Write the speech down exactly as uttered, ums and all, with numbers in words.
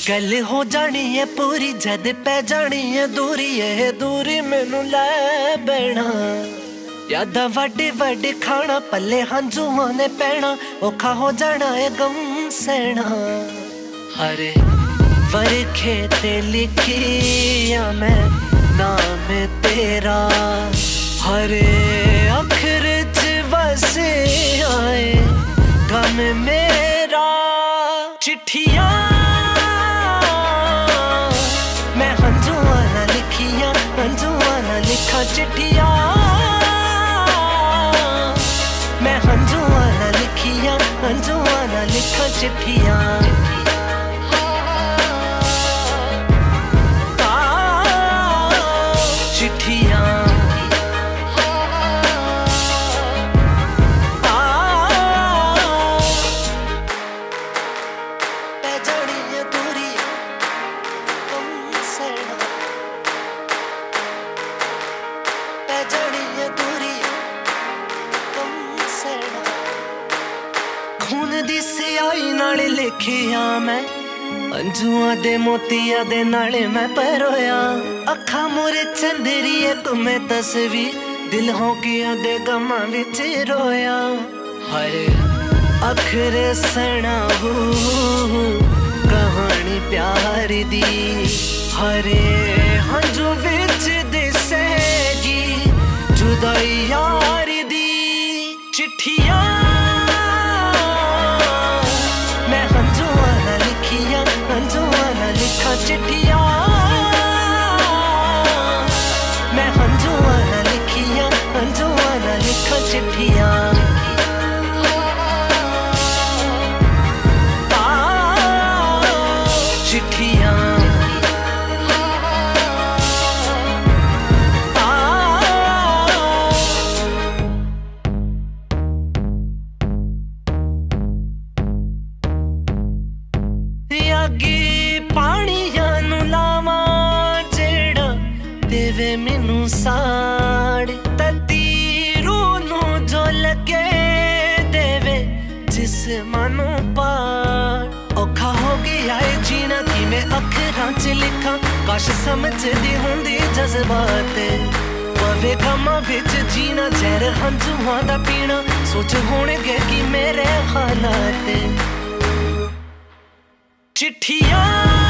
गल हो जानी है पूरी जद पै जानी है दूरी ये दूरी मैनू लै बैना यादा वड्डे वड्डे खाना पल्ले हंजुआं ने पैना औखा हो जाना है गम सहना हरे वरखे ते लिखिया मैं नाम तेरा हरे अखर च वसे आए गम मेरा चिट्ठिया मैं हंजुआं ना लिखिया हंजुआं ना लिखा चिट्ठिया मैं हंजुआं ना लिखिया हंजुआं ना लिखा चिट्ठिया चिट्ठिया खून दी सियाई नाले लिखिया मैं अंजुआं दे मोतिया दे नाले मैं परोया अखा मोरे चंदरिए तुम्हें तस्वीर दिल होकिया दे गमा विच रोया हरे अखरे सना हो कहानी प्यार दी हरे हंजू विच दिसेगी जुदाई यार दी चिट्ठिया मैं हंजुआं ना लिखिया हंजुआं ना लिखा चिट्ठिया मैं हंजुआं ना लिखिया हंजुआं ना लिखा चिट्ठिया चिट्ठिया देवे मैनू साड़ ततीरू नू जो लगे देवे जिस्मां पार औखा हो गया है जीना कि मैं अखरां च लिखा काश समझदी हुंदी जज्बात पवे गमां विच जीना जहर हंजुआं दा पीना सोच होणगे कि मेरे हालात चिट्ठिया